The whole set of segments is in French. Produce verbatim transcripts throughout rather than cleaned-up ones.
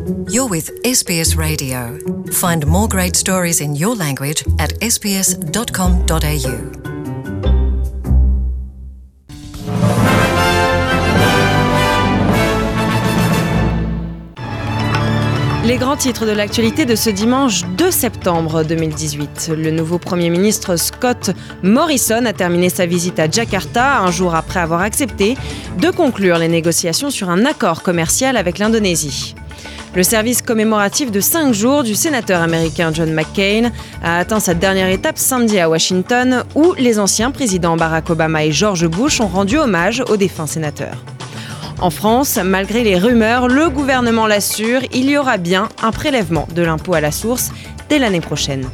You're with S B S Radio. Find more great stories in your language at s b s dot com dot a u. Les grands titres de l'actualité de ce dimanche deux septembre deux mille dix-huit. Le nouveau Premier ministre Scott Morrison a terminé sa visite à Jakarta, un jour après avoir accepté de conclure les négociations sur un accord commercial avec l'Indonésie. Le service commémoratif de cinq jours du sénateur américain John McCain a atteint sa dernière étape samedi à Washington, où les anciens présidents Barack Obama et George Bush ont rendu hommage aux défunts sénateurs. En France, malgré les rumeurs, le gouvernement l'assure, il y aura bien un prélèvement de l'impôt à la source dès l'année prochaine.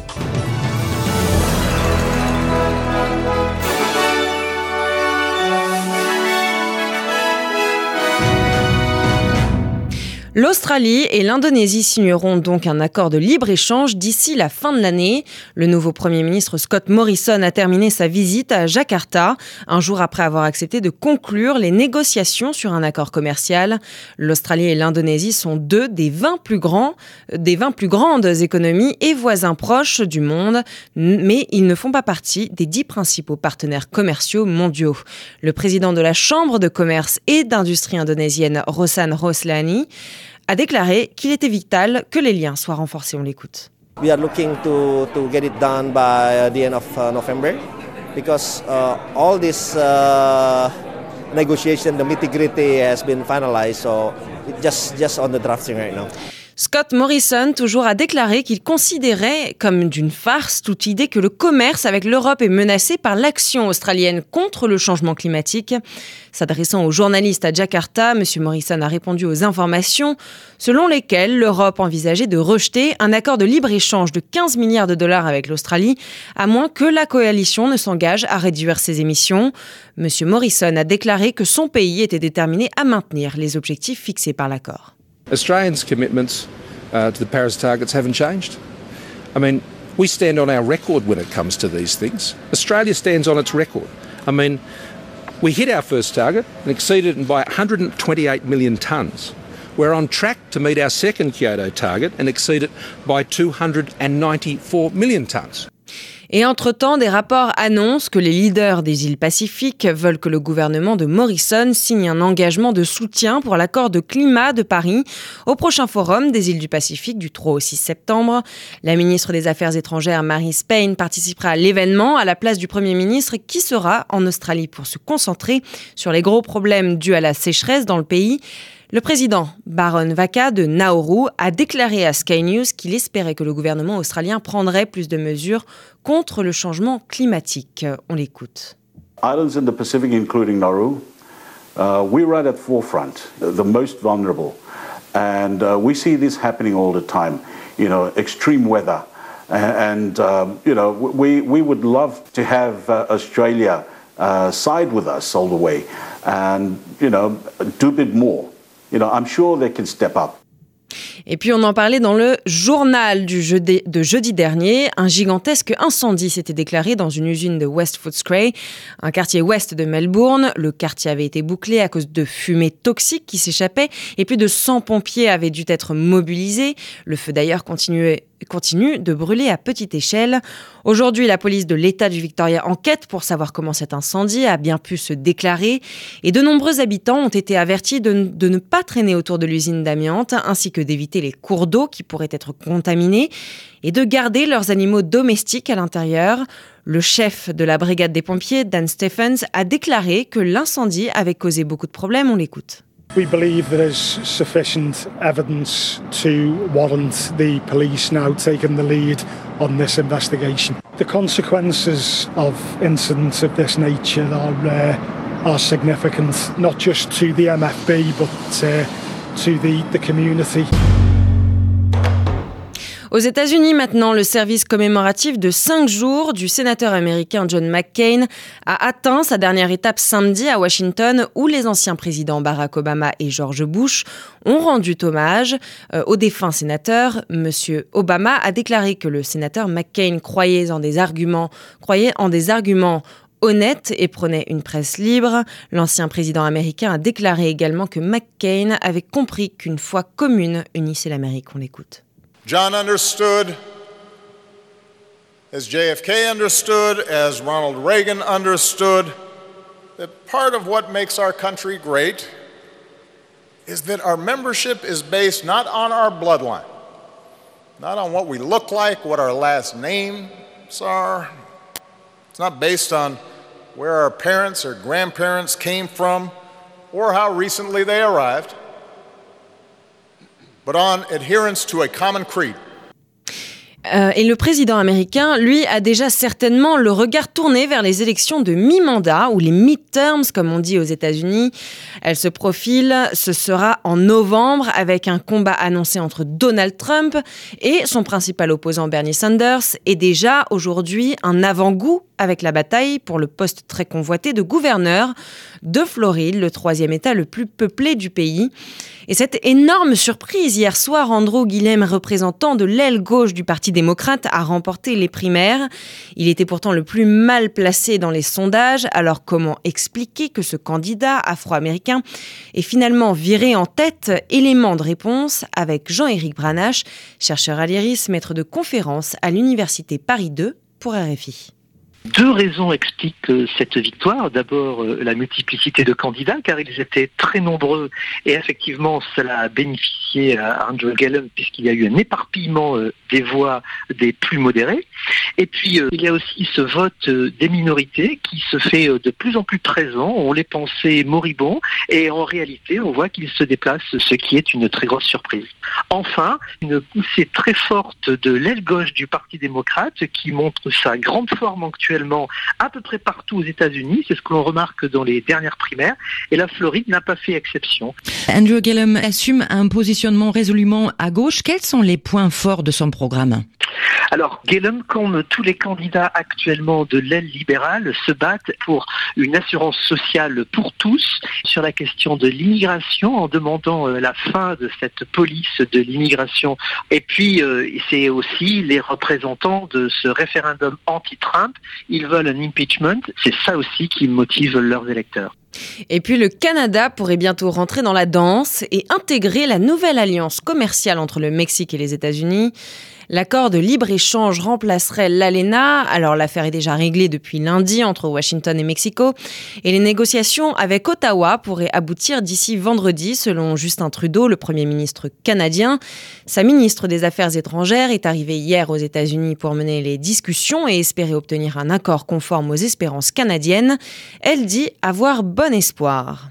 L'Australie et l'Indonésie signeront donc un accord de libre-échange d'ici la fin de l'année. Le nouveau Premier ministre Scott Morrison a terminé sa visite à Jakarta, un jour après avoir accepté de conclure les négociations sur un accord commercial. L'Australie et l'Indonésie sont deux des vingt plus grands, des vingt plus grandes économies et voisins proches du monde, mais ils ne font pas partie des dix principaux partenaires commerciaux mondiaux. Le président de la Chambre de commerce et d'industrie indonésienne, Rosan Roslani, a déclaré qu'il était vital que les liens soient renforcés. On l'écoute. We are looking to to get it done by the end of uh, November because uh, all this uh, negotiation, the nitty-gritty has been finalized, so it just just on the drafting right now. Scott Morrison, toujours, a déclaré qu'il considérait comme d'une farce toute idée que le commerce avec l'Europe est menacé par l'action australienne contre le changement climatique. S'adressant aux journalistes à Jakarta, M. Morrison a répondu aux informations selon lesquelles l'Europe envisageait de rejeter un accord de libre-échange de quinze milliards de dollars avec l'Australie, à moins que la coalition ne s'engage à réduire ses émissions. M. Morrison a déclaré que son pays était déterminé à maintenir les objectifs fixés par l'accord. Australians' commitments uh, to the Paris targets haven't changed. I mean, we stand on our record when it comes to these things. Australia stands on its record. I mean, we hit our first target and exceeded it by one hundred twenty-eight million tonnes. We're on track to meet our second Kyoto target and exceed it by two hundred ninety-four million tonnes. Et entre-temps, des rapports annoncent que les leaders des îles Pacifiques veulent que le gouvernement de Morrison signe un engagement de soutien pour l'accord de climat de Paris au prochain forum des îles du Pacifique du trois au six septembre. La ministre des Affaires étrangères, Marise Payne, participera à l'événement à la place du Premier ministre qui sera en Australie pour se concentrer sur les gros problèmes dus à la sécheresse dans le pays. Le président Baron Vaka de Nauru a déclaré à Sky News qu'il espérait que le gouvernement australien prendrait plus de mesures contre le changement climatique. On l'écoute. Islands in the Pacific, including Nauru, uh, we're right at forefront, the most vulnerable. And uh, we see this happening all the time, you know, extreme weather. And, um, you know, we, we would love to have uh, Australia uh, side with us all the way and, you know, do a bit more. You know, I'm sure they can step up. Et puis on en parlait dans le journal du jeudi, de jeudi dernier. Un gigantesque incendie s'était déclaré dans une usine de West Footscray, un quartier ouest de Melbourne. Le quartier avait été bouclé à cause de fumée toxique qui s'échappait et plus de cent pompiers avaient dû être mobilisés. Le feu d'ailleurs continuait continue de brûler à petite échelle. Aujourd'hui, la police de l'État du Victoria enquête pour savoir comment cet incendie a bien pu se déclarer. Et de nombreux habitants ont été avertis de, de ne pas traîner autour de l'usine d'amiante, ainsi que d'éviter les cours d'eau qui pourraient être contaminés et de garder leurs animaux domestiques à l'intérieur. Le chef de la brigade des pompiers, Dan Stephens, a déclaré que l'incendie avait causé beaucoup de problèmes. On l'écoute. We believe there's sufficient evidence to warrant the police now taking the lead on this investigation. The consequences of incidents of this nature are, uh, are significant, not just to the M F B, but uh, to the, the community. Aux États-Unis, maintenant, le service commémoratif de cinq jours du sénateur américain John McCain a atteint sa dernière étape samedi à Washington, où les anciens présidents Barack Obama et George Bush ont rendu hommage euh, au défunt sénateur. Monsieur Obama a déclaré que le sénateur McCain croyait en des arguments, croyait en des arguments honnête et prônait une presse libre. L'ancien président américain a déclaré également que McCain avait compris qu'une foi commune unissait l'Amérique. On l'écoute. John understood, as J F K understood, as Ronald Reagan understood, that part of what makes our country great is that our membership is based not on our bloodline, not on what we look like, what our last names are. It's not based on where our parents or grandparents came from or how recently they arrived, but on adherence to a common creed. Euh, et le président américain, lui, a déjà certainement le regard tourné vers les élections de mi-mandat, ou les midterms, comme on dit aux États-Unis. Elle se profile, ce sera en novembre, avec un combat annoncé entre Donald Trump et son principal opposant Bernie Sanders, et déjà aujourd'hui un avant-goût avec la bataille pour le poste très convoité de gouverneur de Floride, le troisième État le plus peuplé du pays. Et cette énorme surprise, hier soir, Andrew Gillum, représentant de l'aile gauche du Parti démocrate, a remporté les primaires. Il était pourtant le plus mal placé dans les sondages. Alors comment expliquer que ce candidat afro-américain est finalement viré en tête? Élément de réponse avec Jean-Éric Branache, chercheur à l'I R I S, maître de conférence à l'Université Paris deux pour R F I. Deux raisons expliquent cette victoire. D'abord, la multiplicité de candidats, car ils étaient très nombreux et effectivement, cela a bénéficié à Andrew Gillum puisqu'il y a eu un éparpillement des voix des plus modérés. Et puis, il y a aussi ce vote des minorités qui se fait de plus en plus présent. On les pensait moribonds et en réalité, on voit qu'ils se déplacent, ce qui est une très grosse surprise. Enfin, une poussée très forte de l'aile gauche du Parti démocrate qui montre sa grande forme actuelle à peu près partout aux États-Unis, c'est ce que l'on remarque dans les dernières primaires, et la Floride n'a pas fait exception. Andrew Gillum assume un positionnement résolument à gauche. Quels sont les points forts de son programme ? Alors, Gillum, comme tous les candidats actuellement de l'aile libérale, se battent pour une assurance sociale pour tous sur la question de l'immigration, en demandant la fin de cette police de l'immigration. Et puis, euh, c'est aussi les représentants de ce référendum anti-Trump. Ils veulent un impeachment. C'est ça aussi qui motive leurs électeurs. Et puis le Canada pourrait bientôt rentrer dans la danse et intégrer la nouvelle alliance commerciale entre le Mexique et les États-Unis. L'accord de libre-échange remplacerait l'ALENA. Alors l'affaire est déjà réglée depuis lundi entre Washington et Mexico. Et les négociations avec Ottawa pourraient aboutir d'ici vendredi, selon Justin Trudeau, le Premier ministre canadien. Sa ministre des Affaires étrangères est arrivée hier aux États-Unis pour mener les discussions et espérer obtenir un accord conforme aux espérances canadiennes. Elle dit avoir bon espoir.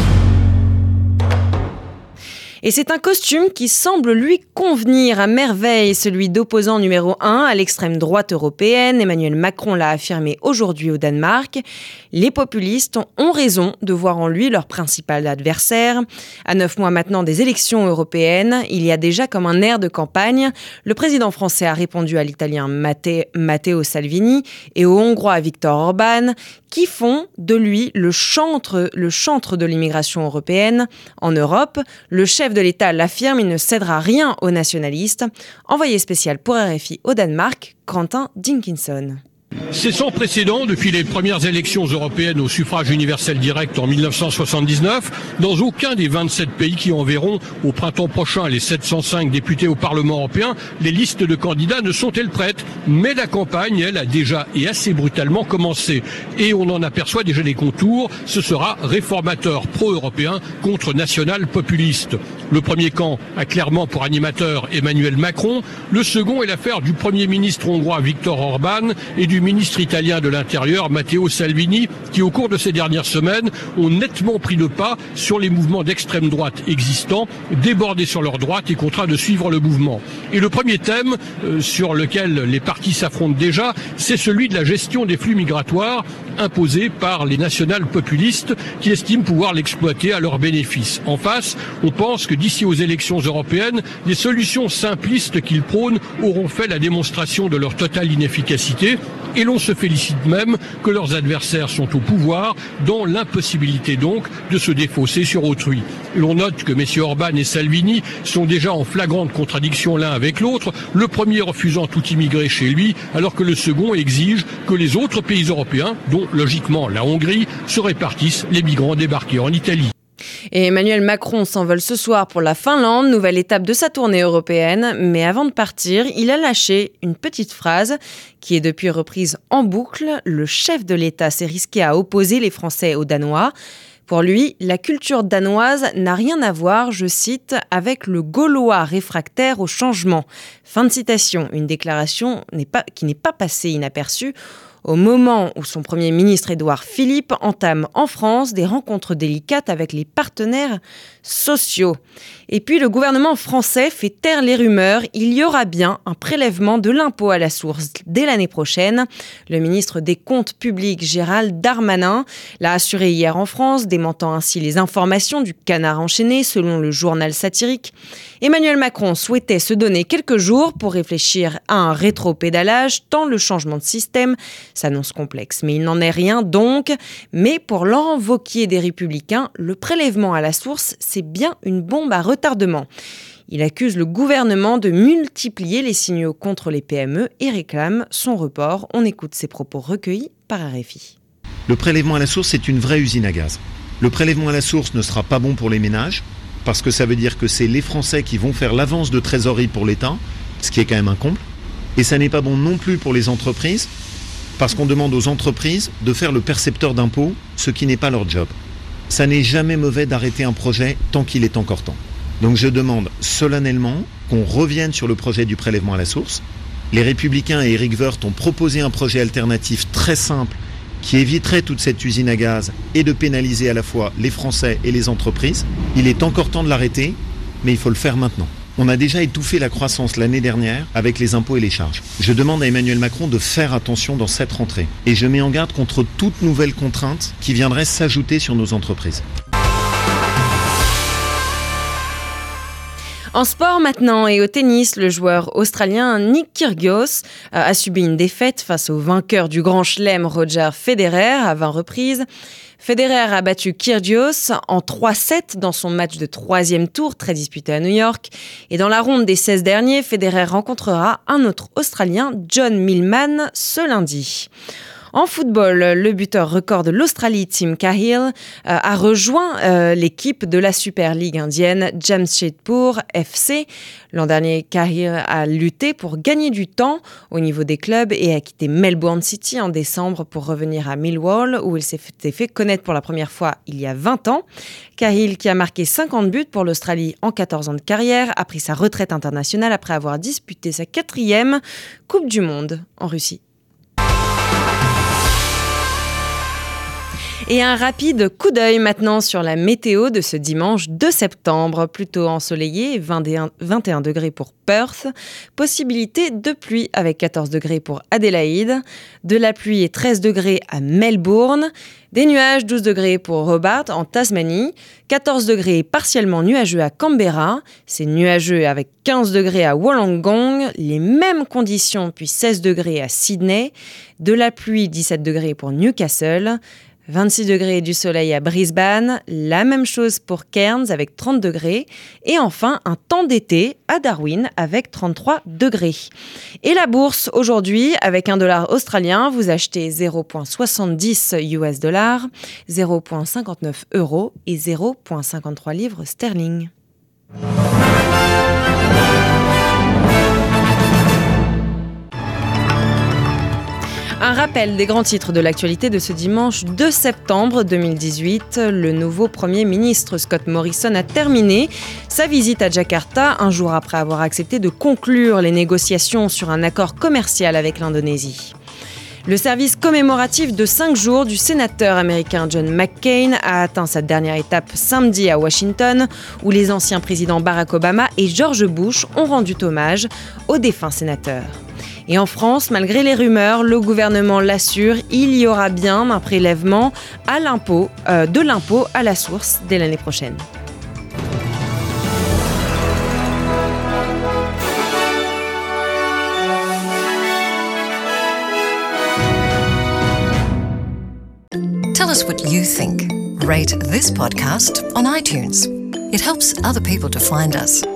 Et c'est un costume qui semble lui convenir à merveille, celui d'opposant numéro un à l'extrême droite européenne. Emmanuel Macron l'a affirmé aujourd'hui au Danemark. Les populistes ont raison de voir en lui leur principal adversaire. À neuf mois maintenant des élections européennes, il y a déjà comme un air de campagne. Le président français a répondu à l'italien Matte- Matteo Salvini et au hongrois Viktor Orban, qui font de lui le chantre, le chantre de l'immigration européenne. En Europe, le chef de l'État l'affirme, il ne cédera rien aux nationalistes. Envoyé spécial pour R F I au Danemark, Quentin Dinkinson. C'est sans précédent depuis les premières élections européennes au suffrage universel direct en mille neuf cent soixante-dix-neuf. Dans aucun des vingt-sept pays qui enverront au printemps prochain les sept cent cinq députés au Parlement européen, les listes de candidats ne sont-elles prêtes. Mais la campagne, elle, a déjà et assez brutalement commencé. Et on en aperçoit déjà les contours. Ce sera réformateur pro-européen contre national populiste. Le premier camp a clairement pour animateur Emmanuel Macron. Le second est l'affaire du Premier ministre hongrois Viktor Orban et du ministre italien de l'Intérieur Matteo Salvini, qui au cours de ces dernières semaines ont nettement pris le pas sur les mouvements d'extrême droite existants, débordés sur leur droite et contraints de suivre le mouvement. Et le premier thème euh, sur lequel les partis s'affrontent déjà, c'est celui de la gestion des flux migratoires imposés par les nationales populistes qui estiment pouvoir l'exploiter à leur bénéfice. En face, on pense que d'ici aux élections européennes, les solutions simplistes qu'ils prônent auront fait la démonstration de leur totale inefficacité. et l'on se félicite même que leurs adversaires sont au pouvoir, dans l'impossibilité donc de se défausser sur autrui. L'on note que messieurs Orban et Salvini sont déjà en flagrante contradiction l'un avec l'autre, le premier refusant tout immigré chez lui, alors que le second exige que les autres pays européens, dont logiquement la Hongrie, se répartissent les migrants débarqués en Italie. Et Emmanuel Macron s'envole ce soir pour la Finlande, nouvelle étape de sa tournée européenne. Mais avant de partir, il a lâché une petite phrase qui est depuis reprise en boucle. Le chef de l'État s'est risqué à opposer les Français aux Danois. Pour lui, la culture danoise n'a rien à voir, je cite, avec le Gaulois réfractaire au changement. Fin de citation, une déclaration n'est pas, qui n'est pas passée inaperçue au moment où son Premier ministre Édouard Philippe entame en France des rencontres délicates avec les partenaires sociaux. Et puis le gouvernement français fait taire les rumeurs. Il y aura bien un prélèvement de l'impôt à la source dès l'année prochaine. Le ministre des Comptes publics Gérald Darmanin l'a assuré hier en France, démentant ainsi les informations du Canard enchaîné selon le journal satirique. Emmanuel Macron souhaitait se donner quelques jours pour réfléchir à un rétropédalage tant le changement de système s'annonce complexe. Mais il n'en est rien donc. Mais pour Laurent Wauquiez des Républicains, le prélèvement à la source, c'est bien une bombe à retardement. Il accuse le gouvernement de multiplier les signaux contre les P M E et réclame son report. On écoute ses propos recueillis par R F I. Le prélèvement à la source, c'est une vraie usine à gaz. Le prélèvement à la source ne sera pas bon pour les ménages, parce que ça veut dire que c'est les Français qui vont faire l'avance de trésorerie pour l'État, ce qui est quand même un comble. Et ça n'est pas bon non plus pour les entreprises, parce qu'on demande aux entreprises de faire le percepteur d'impôts, ce qui n'est pas leur job. Ça n'est jamais mauvais d'arrêter un projet tant qu'il est encore temps. Donc je demande solennellement qu'on revienne sur le projet du prélèvement à la source. Les Républicains et Éric Woerth ont proposé un projet alternatif très simple qui éviterait toute cette usine à gaz et de pénaliser à la fois les Français et les entreprises. Il est encore temps de l'arrêter, mais il faut le faire maintenant. On a déjà étouffé la croissance l'année dernière avec les impôts et les charges. Je demande à Emmanuel Macron de faire attention dans cette rentrée. Et je mets en garde contre toute nouvelle contrainte qui viendrait s'ajouter sur nos entreprises. En sport maintenant et au tennis, le joueur australien Nick Kyrgios a subi une défaite face au vainqueur du Grand Chelem Roger Federer à vingt reprises. Federer a battu Kyrgios en trois sept dans son match de troisième tour, très disputé à New York. Et dans la ronde des seize derniers, Federer rencontrera un autre Australien, John Millman, ce lundi. En football, le buteur record de l'Australie, Tim Cahill, euh, a rejoint euh, l'équipe de la Super League indienne, Jamshedpur F C. L'an dernier, Cahill a lutté pour gagner du temps au niveau des clubs et a quitté Melbourne City en décembre pour revenir à Millwall, où il s'était fait connaître pour la première fois il y a vingt ans. Cahill, qui a marqué cinquante buts pour l'Australie en quatorze ans de carrière, a pris sa retraite internationale après avoir disputé sa quatrième Coupe du Monde en Russie. Et un rapide coup d'œil maintenant sur la météo de ce dimanche deux septembre. Plutôt ensoleillé, vingt et un, vingt et un degrés pour Perth. Possibilité de pluie avec quatorze degrés pour Adélaïde. De la pluie et treize degrés à Melbourne. Des nuages, douze degrés pour Hobart en Tasmanie. quatorze degrés partiellement nuageux à Canberra. C'est nuageux avec quinze degrés à Wollongong. Les mêmes conditions puis seize degrés à Sydney. De la pluie, dix-sept degrés pour Newcastle. vingt-six degrés du soleil à Brisbane, la même chose pour Cairns avec trente degrés et enfin un temps d'été à Darwin avec trente-trois degrés. Et la bourse aujourd'hui, avec un dollar australien, vous achetez zéro virgule soixante-dix U S dollars, zéro virgule cinquante-neuf euros et zéro virgule cinquante-trois livres sterling. Un rappel des grands titres de l'actualité de ce dimanche deux septembre deux mille dix-huit. Le nouveau Premier ministre Scott Morrison a terminé sa visite à Jakarta un jour après avoir accepté de conclure les négociations sur un accord commercial avec l'Indonésie. Le service commémoratif de cinq jours du sénateur américain John McCain a atteint sa dernière étape samedi à Washington, où les anciens présidents Barack Obama et George Bush ont rendu hommage au défunt sénateur. Et en France, malgré les rumeurs, le gouvernement l'assure, il y aura bien un prélèvement à l'impôt, euh, de l'impôt à la source dès l'année prochaine. Tell us what you think. Rate this podcast on iTunes. It helps other people to find us.